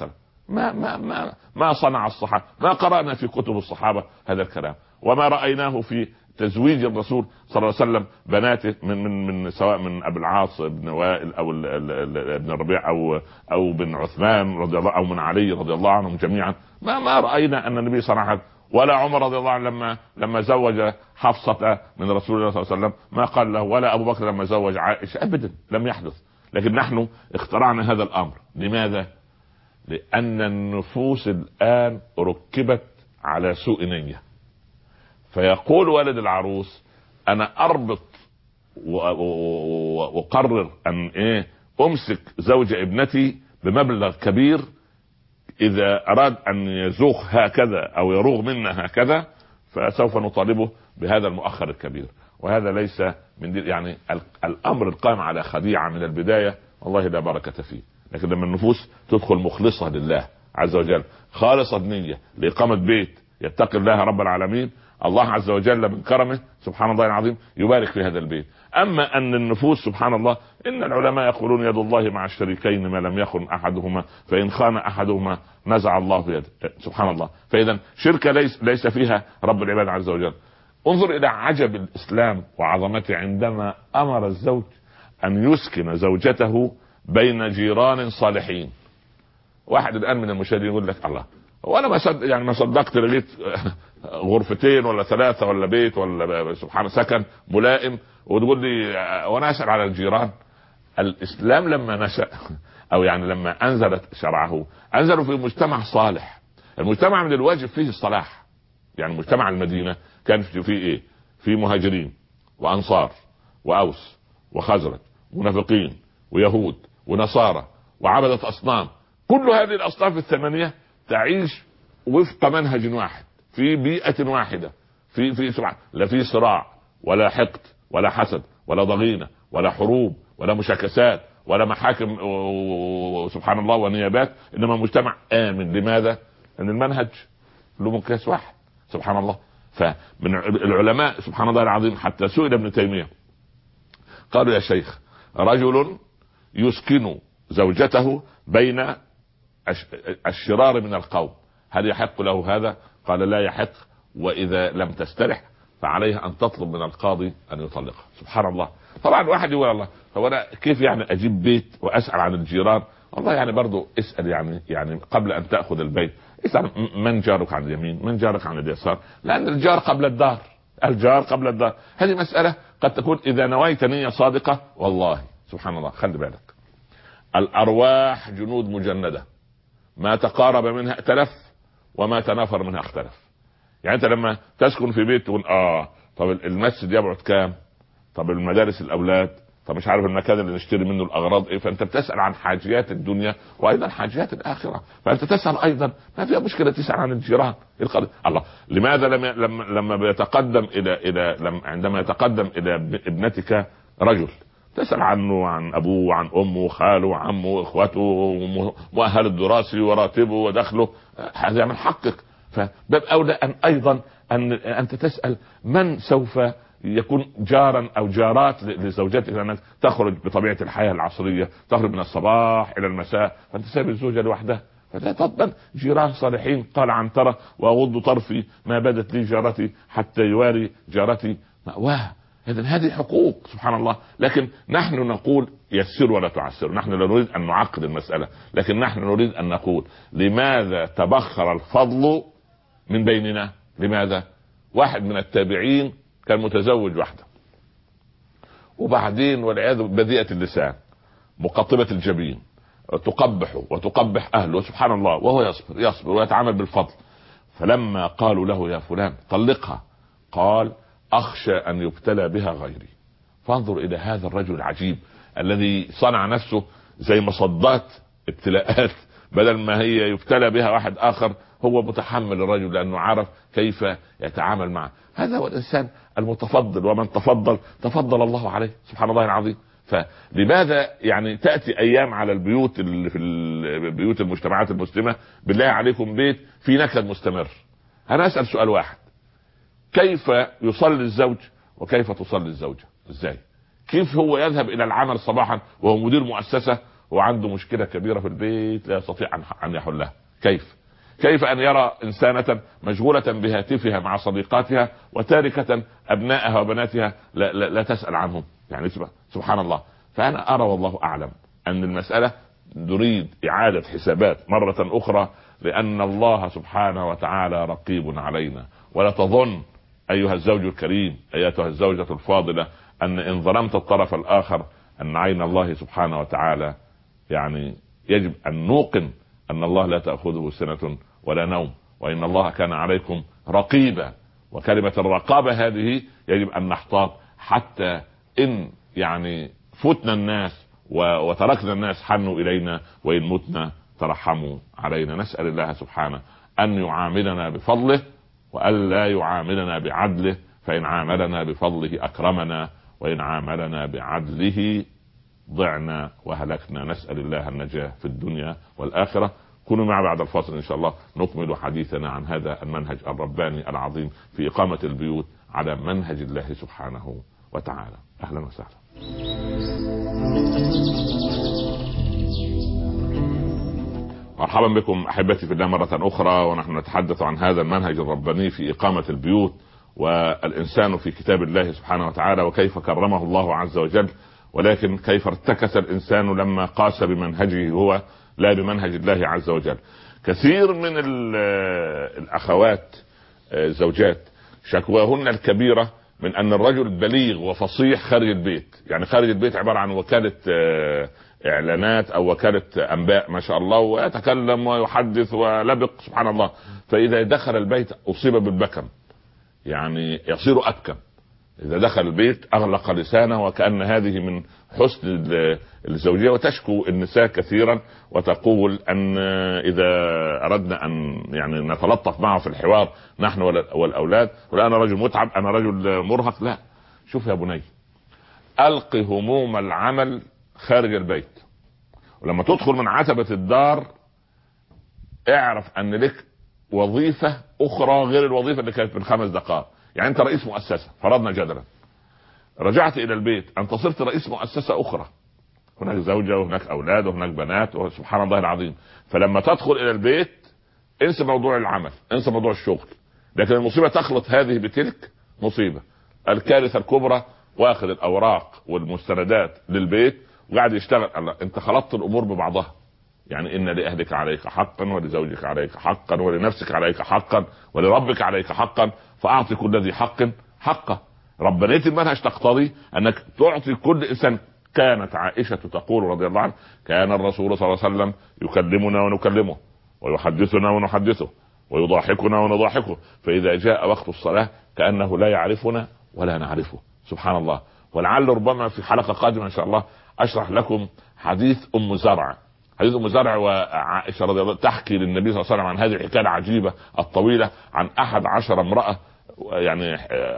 ما صنع الصحابة، ما قرأنا في كتب الصحابة هذا الكلام، وما رأيناه في تزويج الرسول صلى الله عليه وسلم بناته من سواء من ابي العاص بن وائل او ابن الربيع او بن عثمان رضي الله، او من علي رضي الله عنهم جميعا. ما رأينا ان النبي صنع هذا. ولا عمر رضي الله عنه لما زوج حفصة من رسول الله صلى الله عليه وسلم ما قال له، ولا ابو بكر لما زوج عائشة، ابدا لم يحدث. لكن نحن اخترعنا هذا الامر. لماذا؟ لان النفوس الان ركبت على سوء نية. فيقول والد العروس انا اربط وقرر ان امسك زوج ابنتي بمبلغ كبير، اذا اراد ان يزوغ هكذا او يروغ منا هكذا فسوف نطالبه بهذا المؤخر الكبير. وهذا ليس من دين، يعني الامر القائم على خديعة من البداية والله لا بركة فيه. لكن لما النفوس تدخل مخلصة لله عز وجل، خالصة نية لإقامة بيت يتقي الله رب العالمين، الله عز وجل من كرمه سبحان الله العظيم يبارك في هذا البيت. اما ان النفوس سبحان الله، ان العلماء يقولون يد الله مع الشريكين ما لم يخن احدهما، فان خان احدهما نزع الله بيده سبحان الله. فاذا شركة ليس فيها رب العباد عز وجل. انظر الى عجب الاسلام وعظمته عندما امر الزوج ان يسكن زوجته بين جيران صالحين. واحد الان من المشاهدين يقول لك الله، وانا ما صدقت لقيت غرفتين ولا ثلاثة ولا بيت ولا سبحان سكن ملائم، وتقول لي وانا اسال على الجيران. الاسلام لما نشأ او يعني لما انزلت شرعه انزلوا في مجتمع صالح. المجتمع من الواجب فيه الصلاح. يعني مجتمع المدينة كان فيه في مهاجرين وانصار واوس وخزرج ومنافقين ويهود ونصارى وعبدة اصنام. كل هذه الاصناف الثمانية تعيش وفق منهج واحد في بيئة واحدة، في سبحان، لا في صراع ولا حقد ولا حسد ولا ضغينة ولا حروب ولا مشاكسات ولا محاكم سبحان الله ونيابات، انما مجتمع آمن. لماذا؟ ان المنهج له مقياس واحد سبحان الله. فمن العلماء سبحان الله العظيم حتى سئل ابن تيمية قالوا يا شيخ، رجل يسكن زوجته بين الشرار من القوم، هل يحق له هذا؟ قال لا يحق، واذا لم تسترح فعليها ان تطلب من القاضي ان يطلقها. سبحان الله. طبعا واحد يقول الله هو انا كيف يعني اجيب بيت واسال عن الجيران؟ والله يعني برضو اسال يعني قبل ان تاخذ البيت اسال من جارك عن اليمين، من جارك عن اليسار، لان الجار قبل الدار، الجار قبل الدار. هذه مساله قد تكون اذا نويت نيه صادقه والله سبحان الله. خلي بالك، الارواح جنود مجنده، ما تقارب منها ائتلف وما تنافر منها اختلف. يعني انت لما تسكن في بيت تقول طب المسجد يبعد كام، طب المدارس الاولاد، طب مش عارف المكان اللي نشتري منه الاغراض ايه، فانت بتسال عن حاجيات الدنيا وايضا حاجيات الاخره. فانت تسال ايضا، ما فيها مشكله تسال عن الجيران. الله، لماذا لما بيتقدم عندما يتقدم الى ابنتك رجل تسأل عنه، عن أبوه وعن أمه وخاله وعمه وإخوته ومؤهل الدراسي وراتبه ودخله، هذا من حقك. فباب أولى أن أيضا أنت تسأل من سوف يكون جارا أو جارات لزوجتك، لأنك تخرج بطبيعة الحياة العصرية، تخرج من الصباح إلى المساء، فأنت سايب الزوجة لوحدها. فلا تضمن جيران صالحين. قال عنترة وأغض طرفي ما بدت لي جارتي حتى يواري جارتي مأواها. إذن هذه حقوق سبحان الله. لكن نحن نقول يسر ولا تعسر. نحن لا نريد أن نعقد المسألة، لكن نحن نريد أن نقول لماذا تبخر الفضل من بيننا؟ لماذا؟ واحد من التابعين كان متزوج واحدة، وبعدين والعياذ بذيئة اللسان مقطبة الجبين تقبحه وتقبح أهله وسبحان الله، وهو يصبر ويتعامل بالفضل. فلما قالوا له يا فلان طلقها، قال أخشى أن يبتلى بها غيري. فانظر إلى هذا الرجل العجيب الذي صنع نفسه زي مصدات ابتلاءات، بدل ما هي يبتلى بها واحد آخر هو متحمل الرجل لأنه عرف كيف يتعامل معه. هذا هو الإنسان المتفضل، ومن تفضل الله عليه سبحان الله العظيم. فلماذا يعني تأتي أيام على البيوت اللي في بيوت المجتمعات المسلمة بالله عليكم بيت في نكد مستمر؟ أنا أسأل سؤال واحد، كيف يصلي الزوج وكيف تصلي الزوجة؟ ازاي؟ كيف هو يذهب الى العمل صباحا وهو مدير مؤسسة وعنده مشكلة كبيرة في البيت لا يستطيع ان يحلها؟ كيف ان يرى انسانة مشغولة بهاتفها مع صديقاتها وتاركة ابنائها وبناتها لا تسأل عنهم؟ يعني سبحان الله. فانا ارى والله اعلم ان المسألة نريد اعادة حسابات مرة اخرى، لان الله سبحانه وتعالى رقيب علينا. ولا تظن ايها الزوج الكريم، ايتها الزوجة الفاضلة، ان ظلمت الطرف الاخر ان عين الله سبحانه وتعالى، يعني يجب ان نوقن ان الله لا تأخذه سنة ولا نوم، وان الله كان عليكم رقيبا. وكلمة الرقابة هذه يجب ان نحتاط، حتى ان يعني فتنا الناس وتركنا الناس حنوا الينا، وان متنا ترحموا علينا. نسأل الله سبحانه ان يعاملنا بفضله وأن لا يعاملنا بعدله، فإن عاملنا بفضله أكرمنا، وإن عاملنا بعدله ضعنا وهلكنا. نسأل الله النجاة في الدنيا والآخرة. كونوا معي بعد الفاصل إن شاء الله نكمل حديثنا عن هذا المنهج الرباني العظيم في إقامة البيوت على منهج الله سبحانه وتعالى. أهلا وسهلا. مرحبا بكم احبتي في الله مرة اخرى، ونحن نتحدث عن هذا المنهج الرباني في اقامة البيوت، والانسان في كتاب الله سبحانه وتعالى، وكيف كرمه الله عز وجل، ولكن كيف ارتكس الانسان لما قاس بمنهجه هو لا بمنهج الله عز وجل. كثير من الاخوات زوجات شكواهن الكبيرة من ان الرجل بليغ وفصيح خارج البيت، يعني خارج البيت عبارة عن وكالة اعلانات او وكالة انباء ما شاء الله، ويتكلم ويحدث ولبق سبحان الله. فاذا دخل البيت اصيب بالبكم، يعني يصير ابكم. اذا دخل البيت اغلق لسانه، وكأن هذه من حسن الزوجية. وتشكو النساء كثيرا وتقول ان اذا اردنا ان يعني نتلطف معه في الحوار نحن والاولاد، ولا انا رجل متعب، انا رجل مرهق. لا، شوف يا بني، الق هموم العمل خارج البيت، ولما تدخل من عتبة الدار اعرف ان لك وظيفة اخرى غير الوظيفة اللي كانت من 5 دقائق. يعني انت رئيس مؤسسة، فرضنا جدلا، رجعت الى البيت، انت صرت رئيس مؤسسة اخرى، هناك زوجة وهناك اولاد وهناك بنات، وسبحان الله العظيم. فلما تدخل الى البيت انسى موضوع العمل، انسى موضوع الشغل. لكن المصيبة تخلط هذه بتلك مصيبة. الكارثة الكبرى واخذ الاوراق والمستندات للبيت وقاعد يشتغل. الله، انت خلطت الامور ببعضها. يعني ان لاهلك عليك حقا، ولزوجك عليك حقا، ولنفسك عليك حقا، ولربك عليك حقا، فاعطي كل ذي حق حقه. ربانية المنهج تقتضي انك تعطي كل انسان. كانت عائشة تقول رضي الله عنها: كان الرسول صلى الله عليه وسلم يكلمنا ونكلمه، ويحدثنا ونحدثه، ويضاحكنا ونضاحكه، فاذا جاء وقت الصلاة كأنه لا يعرفنا ولا نعرفه. سبحان الله. ولعل ربما في حلقة قادمة ان شاء الله اشرح لكم حديث ام زرع. حديث ام زرع وعائشة رضي الله تحكي للنبي صلى الله عليه وسلم عن هذه الحكاية العجيبة الطويلة عن 11 امرأة. يعني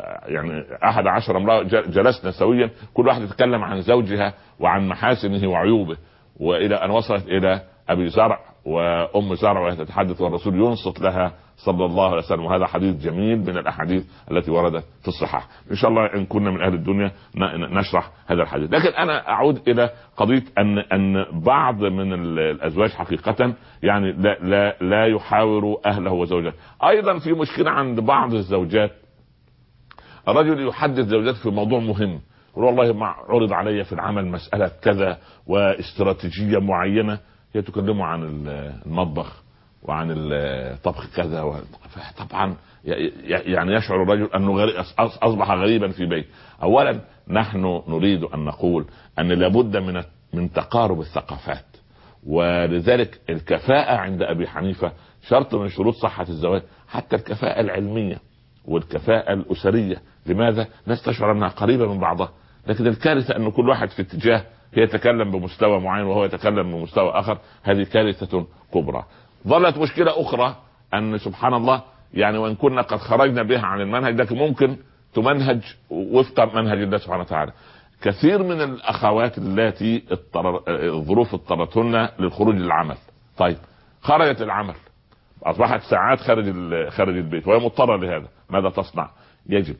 11 امرأة جلسنا سويا، كل واحد يتكلم عن زوجها وعن محاسنه وعيوبه، والى ان وصلت الى ابي زرع وام زرع وهي تتحدث والرسول ينصت لها صلى الله عليه وسلم. وهذا حديث جميل من الاحاديث التي وردت في الصحاح. ان شاء الله ان كنا من اهل الدنيا نشرح هذا الحديث. لكن انا اعود الى قضيه ان بعض من الازواج حقيقه يعني لا يحاور اهله وزوجته. ايضا في مشكله عند بعض الزوجات، الرجل يحدث زوجته في موضوع مهم، يقول والله ما عرض علي في العمل مسألة كذا واستراتيجية معينة، هي تكلمه عن المطبخ وعن الطبخ كذا طبعا يعني يشعر الرجل انه اصبح غريبا في بيت. اولا نحن نريد ان نقول ان لابد من تقارب الثقافات، ولذلك الكفاءة عند ابي حنيفة شرط من شروط صحة الزواج، حتى الكفاءة العلمية والكفاءة الأسرية. لماذا؟ الناس تشعر انها قريبة من بعضها، لكن الكارثة ان كل واحد في اتجاه، هي يتكلم بمستوى معين وهو يتكلم بمستوى اخر. هذه كارثة كبرى. ظلت مشكلة اخرى ان سبحان الله يعني وان كنا قد خرجنا بها عن المنهج، لكن ممكن تمنهج وفق منهج الله سبحانه وتعالى. كثير من الاخوات التي الظروف اضطرتهن للخروج للعمل. طيب خرجت العمل، اصبحت ساعات خارج البيت وهي مضطرة لهذا، ماذا تصنع؟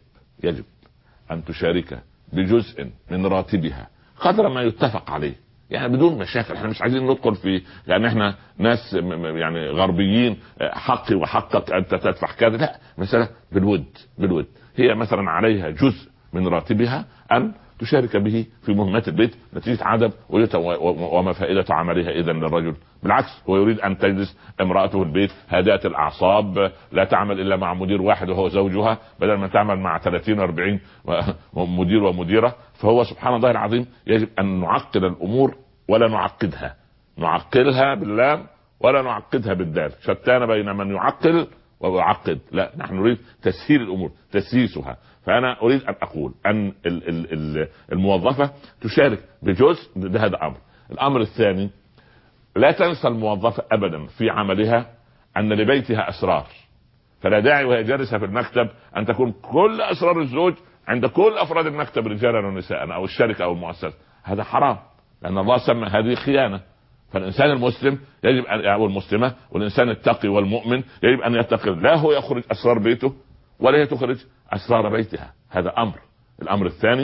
يجب ان تشارك بجزء من راتبها قدر ما يتفق عليه. يعني بدون مشاكل. احنا مش عايزين ندخل في، لان احنا ناس يعني غربيين، حقي وحقك انت تدفع كذا، لا، مسألة بالود. هي مثلا عليها جزء من راتبها ان تشارك به في مهمات البيت نتيجة عدم وما فائدة عملها اذا للرجل؟ بالعكس، هو يريد ان تجلس امرأته البيت هادئة الاعصاب، لا تعمل الا مع مدير واحد وهو زوجها، بدل ما تعمل مع 30 و40 مدير ومديرة. فهو سبحان الله العظيم يجب ان نعقد الامور ولا نعقدها، نعقلها باللام ولا نعقدها بالدال. شتان بين من يعقل ويعقد، لا، نحن نريد تسهيل الامور، تسييسها. فانا اريد ان اقول ان الموظفة تشارك بجزء، هذا امر. الامر الثاني، لا تنسى الموظفة ابدا في عملها ان لبيتها اسرار، فلا داعي وهي جالسة في المكتب ان تكون كل اسرار الزوج عند كل افراد المكتب رجالا ونساء او الشركة او المؤسسة. هذا حرام، لان الله سمى هذه خيانة. فالانسان المسلم يجب ان، او المسلمة، والانسان التقي والمؤمن يجب ان يتقي، لا هو يخرج اسرار بيته ولا هي تخرج اسرار بيتها. هذا امر. الامر الثاني،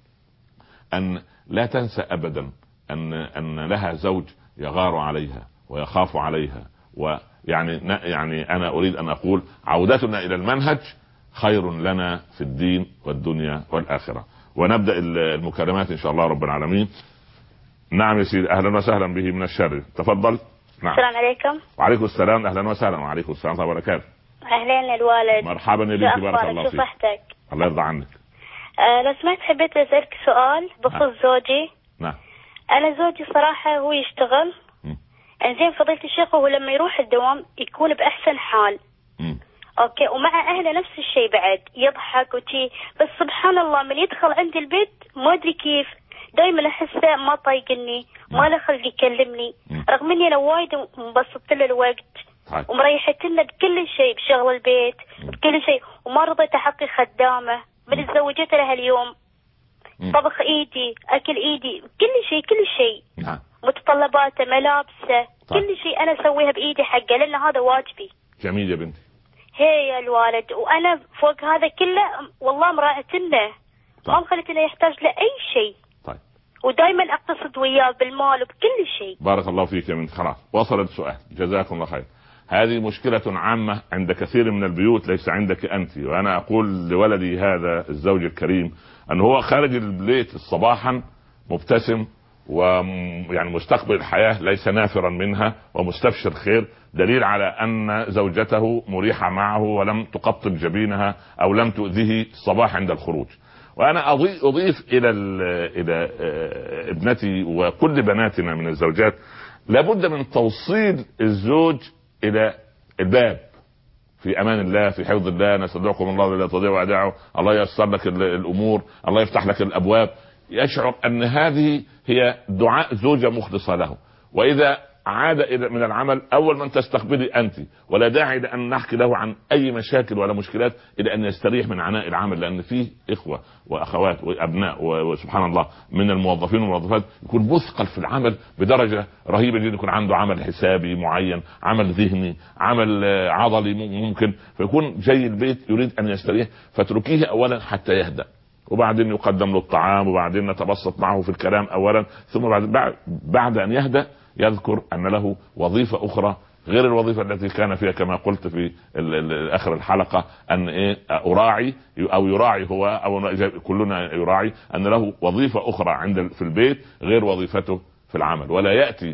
ان لا تنسى ابدا ان لها زوج يغار عليها ويخاف عليها. ويعني انا اريد ان اقول عودتنا الى المنهج خير لنا في الدين والدنيا والاخرة. ونبدأ المكالمات ان شاء الله رب العالمين. نعم يا سيدي، اهلا وسهلا به من الشر، تفضل. نعم. السلام عليكم. وعليكم السلام، اهلا وسهلا. وعليكم السلام ورحمة الله وبركاته. اهلين الوالد. مرحبا يا بنتي، بارك الله فيك. صحتك. الله يرضى عنك. لو سمحت حبيت اسالك سؤال بخصوص زوجي. نعم. انا زوجي صراحة هو يشتغل انزين، فضيلة الشيخ، وهو لما يروح الدوام يكون باحسن حال. اوكي، ومع اهله نفس الشيء بعد، يضحك وشي، بس سبحان الله من يدخل عند البيت ما ادري كيف دايما احسه ما طايقني، ما له خلق يكلمني، رغم اني انا وايد مبسطت له الوقت ومريحت لنا بكل شيء، بشغل البيت بكل شيء، وما رضيت احقي خدامه من تزوجت لها اليوم، طبخ ايدي، اكل ايدي، كل شيء متطلباته، ملابسه، كل شيء انا اسويها بايدي حقه، لان هذا واجبي. جميل يا بنتي. هي يا الوالد، وانا فوق هذا كله والله مراعتنه، ما مخلت انه يحتاج لاي شيء. ودائما اقتصد وياه بالمال وبكل شيء. بارك الله فيك يا بنت. خلاص وصلت السؤال، جزاكم الله خير. هذه مشكلة عامة عند كثير من البيوت، ليس عندك أنت. وأنا أقول لولدي هذا الزوج الكريم أن هو خارج البيت صباحا مبتسم، ويعني مستقبل الحياة ليس نافرا منها ومستبشر خير، دليل على أن زوجته مريحة معه ولم تقطب جبينها أو لم تؤذيه الصباح عند الخروج. وانا اضيف الى ابنتي وكل بناتنا من الزوجات، لابد من توصيل الزوج الى الباب في امان الله، في حفظ الله، نستودعكم الله لا تضيع ودائعه، الله ييسر لك الامور، الله يفتح لك الابواب. يشعر ان هذه هي دعاء زوجة مخلصة له. واذا عاد من العمل اول من تستقبلي انت، ولا داعي لان نحكي له عن اي مشاكل ولا مشكلات الى ان يستريح من عناء العمل، لان فيه اخوة واخوات وابناء وسبحان الله من الموظفين والموظفات يكون مثقل في العمل بدرجة رهيبة جدا، يكون عنده عمل حسابي معين، عمل ذهني، عمل عضلي ممكن، فيكون جاي البيت يريد ان يستريح، فتركيه اولا حتى يهدأ، وبعدين يقدم له الطعام، وبعدين نتبسط معه في الكلام اولا، ثم بعد ان يهدأ يذكر ان له وظيفة اخرى غير الوظيفة التي كان فيها، كما قلت في اخر الحلقة ان اراعي او يراعي هو او كلنا يراعي ان له وظيفة اخرى في البيت غير وظيفته في العمل، ولا يأتي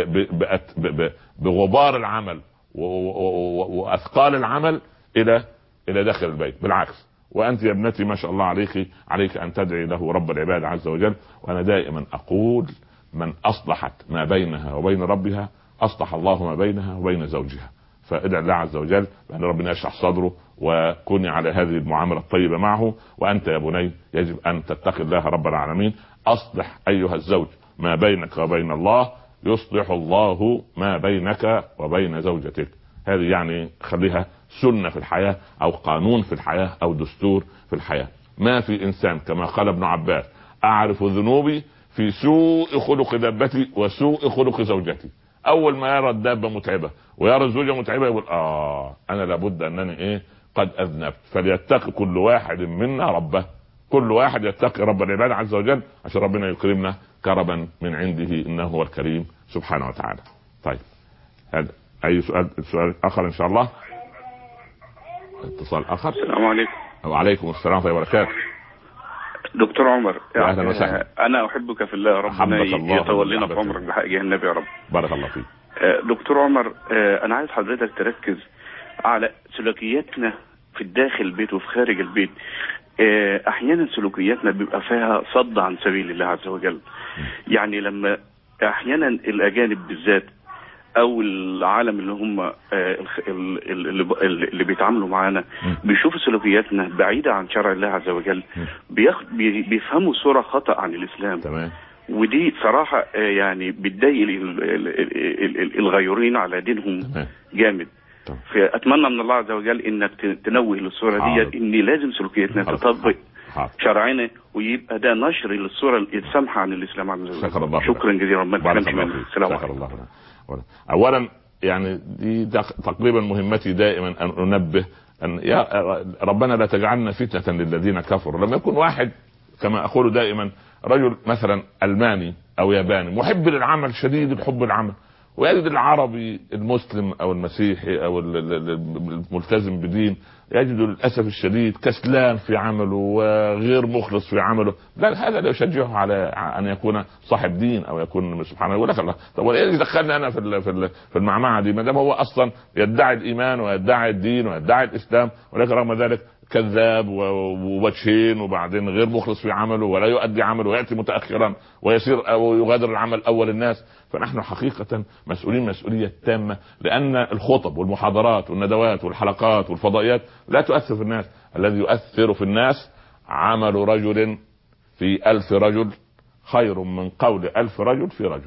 بغبار العمل واثقال العمل الى داخل البيت. بالعكس، وانت يا ابنتي ما شاء الله عليك ان تدعي له رب العباد عز وجل. وانا دائما اقول من اصلحت ما بينها وبين ربها اصلح الله ما بينها وبين زوجها. فادعي الله عز وجل بان ربنا يشرح صدره وكوني على هذه المعاملة الطيبة معه. وانت يا بني يجب ان تتقي الله رب العالمين. اصلح ايها الزوج ما بينك وبين الله يصلح الله ما بينك وبين زوجتك. هذه يعني خليها سنة في الحياة او قانون في الحياة او دستور في الحياة. ما في انسان كما قال ابن عباس اعرف ذنوبي في سوء خلق دابتي وسوء خلق زوجتي. اول ما يرى الدابة متعبة ويرى الزوجة متعبة يقول انا لابد انني قد اذنبت. فليتقي كل واحد منا ربه، كل واحد يتقي رب العباد عز وجل عشان ربنا يكرمنا كرما من عنده انه هو الكريم سبحانه وتعالى. طيب هذا اي سؤال اخر ان شاء الله؟ اتصال اخر. السلام عليكم. وعليكم السلام ورحمه الله وبركاته. دكتور عمر، اهلا وسهلا. انا احبك في الله، ربنا يطول لنا في عمرك بحق النبي يا رب. بارك الله فيك. دكتور عمر، انا عايز حضرتك تركز على سلوكياتنا في الداخل البيت وفي خارج البيت. احيانا سلوكياتنا بيبقى فيها صد عن سبيل الله عز وجل. يعني لما احيانا الاجانب بالذات او العالم اللي هم اللي بيتعاملوا معانا بيشوفوا سلوكياتنا بعيدة عن شرع الله عز وجل، بيفهموا صورة خطأ عن الاسلام. تمام. ودي صراحة يعني بتضايق الغيورين على دينهم جامد. فأتمنى من الله عز وجل انك تنوه للصورة دي، ان لازم سلوكياتنا تطبق شرعنا، ويبقى ده نشر للصورة السامحة عن الاسلام عز وجل. شكرا جزيلا. السلام عليكم. اولا يعني دي تقريبا مهمتي دائما ان انبه ان يا ربنا لا تجعلنا فتنة للذين كفروا. لما يكون واحد كما اقول دائما رجل مثلا الماني او ياباني محب للعمل شديد الحب العمل، ويجد العربي المسلم او المسيحي او الملتزم بدين يجد للاسف الشديد كسلان في عمله وغير مخلص في عمله، لا هذا لا يشجعه على ان يكون صاحب دين او يكون سبحان الله. يقول لك الله طب وايه دخلني انا في المعمعه دي ما دام هو اصلا يدعي الايمان ويدعي الدين ويدعي الاسلام، ولكن رغم ذلك كذاب ووجهين وبعدين غير مخلص في عمله ولا يؤدي عمله وياتي متاخرا ويصير او يغادر العمل اول الناس. فنحن حقيقه مسؤولين مسؤوليه تامه، لان الخطب والمحاضرات والندوات والحلقات والفضائيات لا تؤثر في الناس. الذي يؤثر في الناس عمل رجل في 1000 رجل خير من قول 1000 رجل في رجل.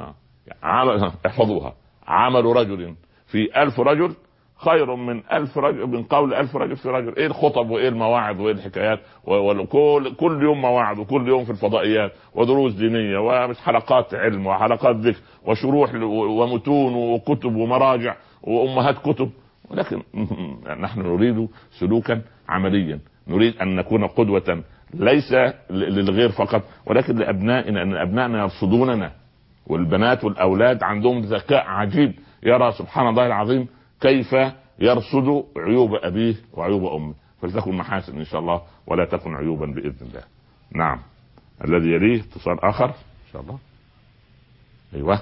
احفظوها، عمل رجل في 1000 رجل خير من 1000 رجل من قول 1000 رجل في رجل. ايه الخطب وايه المواعظ وايه الحكايات وكل يوم مواعظ وكل يوم في الفضائيات ودروس دينية وحلقات علم وحلقات ذكر وشروح ومتون وكتب ومراجع وامهات كتب، ولكن نحن نريد سلوكا عمليا، نريد ان نكون قدوة ليس للغير فقط ولكن لابنائنا، ان ابنائنا يرصدوننا. والبنات والاولاد عندهم ذكاء عجيب، يرى سبحان الله العظيم كيف يرصد عيوب أبيه وعيوب أمه، فلتكن محاسن إن شاء الله ولا تكن عيوبا بإذن الله. نعم. الذي يليه اتصال آخر إن شاء الله. أيوة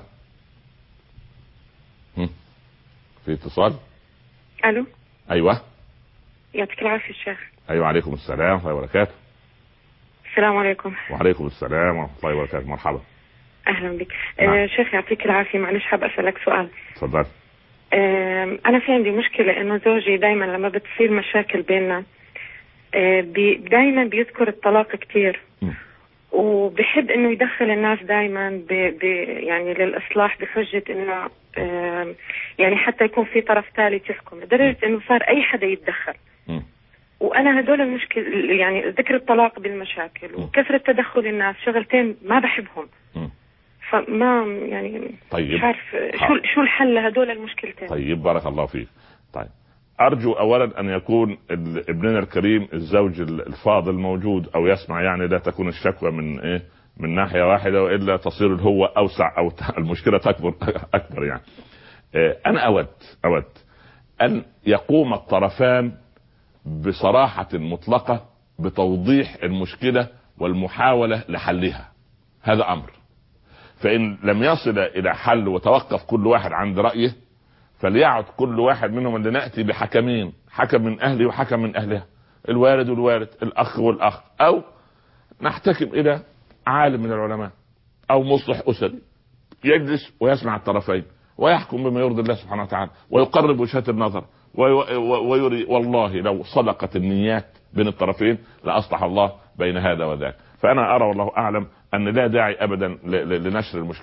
في اتصال. ألو. أيوة يعطيك العافية الشيخ. أيوة عليكم السلام ورحمة الله وبركاته. السلام عليكم. وعليكم السلام ورحمة الله وبركاته. مرحبا. أهلا بك. نعم. شيخ يعطيك العافية، معلش حاب أسألك سؤال. تفضل. أنا في عندي مشكلة إنه زوجي دايما لما بتصير مشاكل بيننا دايما بيذكر الطلاق كتير، وبحب إنه يدخل الناس دايما يعني للإصلاح بحجة إنه يعني حتى يكون في طرف ثالث يحكم، لدرجة إنه صار أي حدا يتدخل. وأنا هدول المشكلة يعني ذكر الطلاق بالمشاكل وكثرة تدخل الناس شغلتين ما بحبهم. فما يعني طيب. مش عارف شو الحل لهدول المشكلتين. طيب بارك الله فيك. طيب أرجو أولا أن يكون ابننا الكريم الزوج الفاضل موجود أو يسمع، يعني لا تكون الشكوى من ناحية واحدة وإلا تصير الهوة أوسع أو المشكلة تكبر أكبر. يعني أنا أود أن يقوم الطرفان بصراحة مطلقة بتوضيح المشكلة والمحاولة لحلها، هذا أمر. فإن لم يصل إلى حل وتوقف كل واحد عند رأيه فليعد كل واحد منهم اللي نأتي بحكمين، حكم من أهلي وحكم من أهلها، الوالد والوالد، الأخ والأخ، أو نحتكم إلى عالم من العلماء أو مصلح أسري يجلس ويسمع الطرفين ويحكم بما يرضي الله سبحانه وتعالى ويقرب وجهات النظر ويري. والله لو صدقت النيات بين الطرفين لأصلح الله بين هذا وذاك. فأنا أرى والله أعلم أن لا داعي أبدا لنشر المشكلات.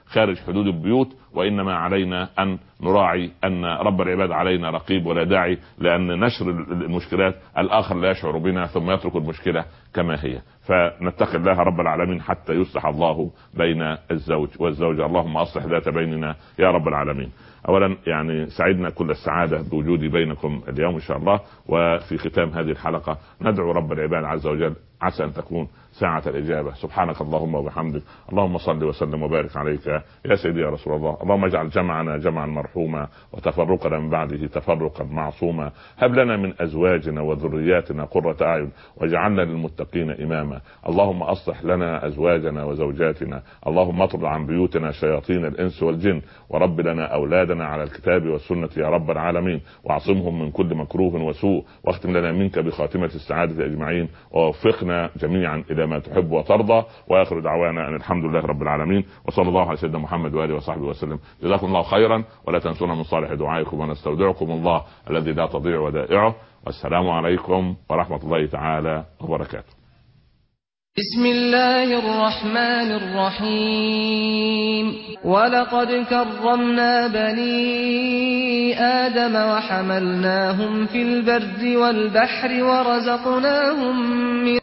خارج حدود البيوت، وإنما علينا أن نراعي أن رب العباد علينا رقيب، ولا داعي لأن نشر المشكلات الآخر لا يشعر بنا ثم يترك المشكلة كما هي. فنتقي الله رب العالمين حتى يصلح الله بين الزوج والزوجة. اللهم أصلح ذات بيننا يا رب العالمين. اولا يعني سعدنا كل السعادة بوجودي بينكم اليوم ان شاء الله. وفي ختام هذه الحلقة ندعو رب العباد عز وجل، عسى ان تكون ساعة الإجابة. سبحانك اللهم وبحمدك، اللهم صل وسلم وبارك عليك يا سيدي يا رسول الله. اللهم اجعل جمعنا جمعا مرحوما، وتفرقنا من بعده تفرقا معصوما. هب لنا من أزواجنا وذرياتنا قرة أعين، واجعلنا للمتقين إماما. اللهم أصلح لنا أزواجنا وزوجاتنا، اللهم اطرد عن بيوتنا شياطين الإنس والجن، ورب لنا أولادنا على الكتاب والسنة يا رب العالمين، واعصمهم من كل مكروه وسوء، واختم لنا منك بخاتمة السعادة أجمعين، ووفقنا جميعا إلى ما تحب وترضى. وآخر دعوانا أن الحمد لله رب العالمين، وصلى الله على سيدنا محمد وآله وصحبه وسلم. جزاكم الله خيرا، ولا تنسونا من صالح دعائكم، ونستودعكم الله الذي لا تضيع ودائعه. والسلام عليكم ورحمة الله تعالى وبركاته. بسم الله الرحمن الرحيم. ولقد كرمنا بني آدم وحملناهم في البر والبحر ورزقناهم من